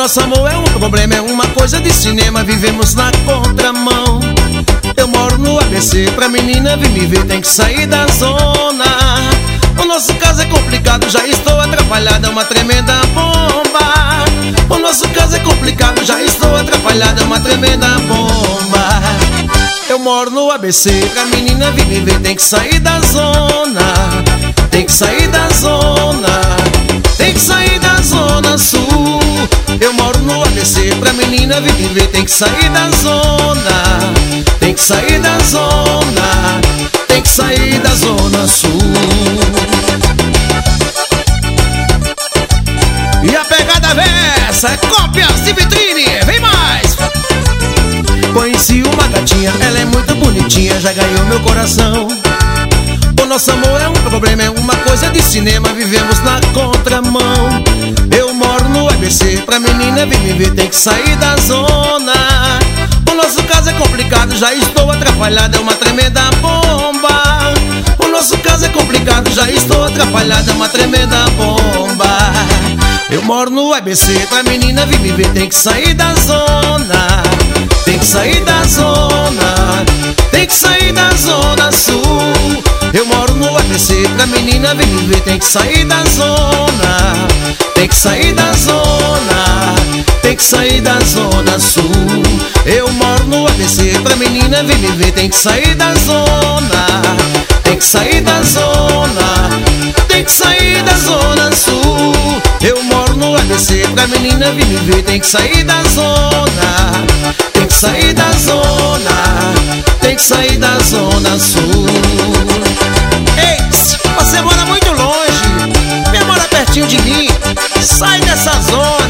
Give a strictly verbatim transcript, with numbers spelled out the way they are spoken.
nosso amor é um problema, é uma coisa de cinema, vivemos na contramão. Eu moro no A B C, pra menina vir me ver tem que sair da zona. O nosso caso é complicado, já estou atrapalhado, é uma tremenda bomba. O nosso caso é complicado, já estou atrapalhado, é uma tremenda bomba. Eu moro no A B C, pra menina vir me ver tem que sair da zona. Tem que sair da zona, tem que sair da zona sul. Eu moro no A B C, pra menina vir me ver tem que sair da zona. Tem que sair da zona, tem que sair da zona sul. E a pegada versa é cópias de vitrine, vem mais! Conheci uma gatinha, ela é muito bonitinha, já ganhou meu coração. O nosso amor é um problema, é uma coisa de cinema, vivemos na contramão. Eu moro no A B C, pra menina vir me ver tem que sair da zona. O nosso caso é complicado, já estou atrapalhado, é uma tremenda bomba. O nosso caso é complicado, já estou atrapalhado, é uma tremenda bomba. Eu moro no A B C, pra menina vir me ver tem que sair da zona. Tem que sair da zona, tem que sair da zona sul. Eu moro no A B C, pra menina vir me ver tem que sair da zona. Tem que sair da zona, tem que sair da zona sul. Eu moro no A B C, pra menina vir me ver tem que sair da zona. Tem que sair da zona, tem que sair da zona sul. Eu moro no A B C, pra menina vir me ver tem que sair da zona. Tem que sair da zona, tem que sair da zona sul. Ei, você mora muito longe, vem morar pertinho de mim, sai dessa zona.